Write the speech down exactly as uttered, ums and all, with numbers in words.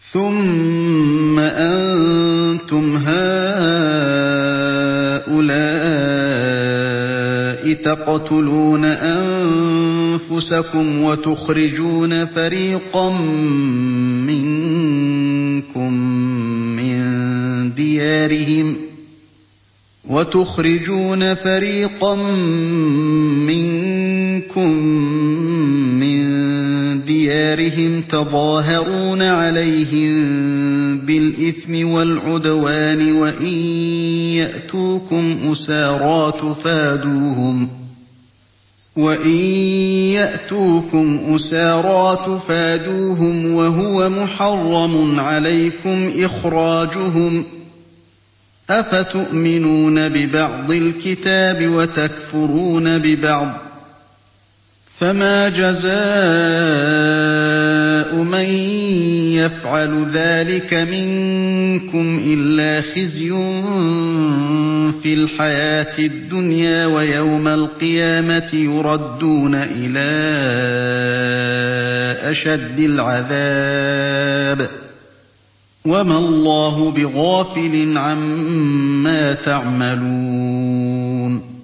ثُمَّ أَنتُمْ هَٰؤُلَاءِ تَقْتُلُونَ أَنفُسَكُمْ وَتُخْرِجُونَ فَرِيقًا مِّنكُم مِّن دِيَارِهِمْ وَتُخْرِجُونَ فَرِيقًا مِّنكُم مِّن دِيَارِهِمْ تَظَاهَرُونَ عَلَيْهِم بِالْإِثْمِ وَالْعُدْوَانِ وَإِن يَأْتُوكُمْ أُسَارَىٰ تُفَادُوهُمْ وَهُوَ مُحَرَّمٌ عَلَيْكُمْ إِخْرَاجُهُمْ ۚ أَفَتُؤْمِنُونَ بِبَعْضِ الْكِتَابِ وَتَكْفُرُونَ بِبَعْضٍ ۚ فَمَا جَزَاءُ مَن يَفْعَلُ ذَٰلِكَ مِنكُمْ إِلَّا خِزْيٌ فِي الْحَيَاةِ الدُّنْيَا ۖ وَيَوْمَ الْقِيَامَةِ يُرَدُّونَ إِلَىٰ أَشَدِّ الْعَذَابِ ۗ وَمَا اللَّهُ بِغَافِلٍ عَمَّا تَعْمَلُونَ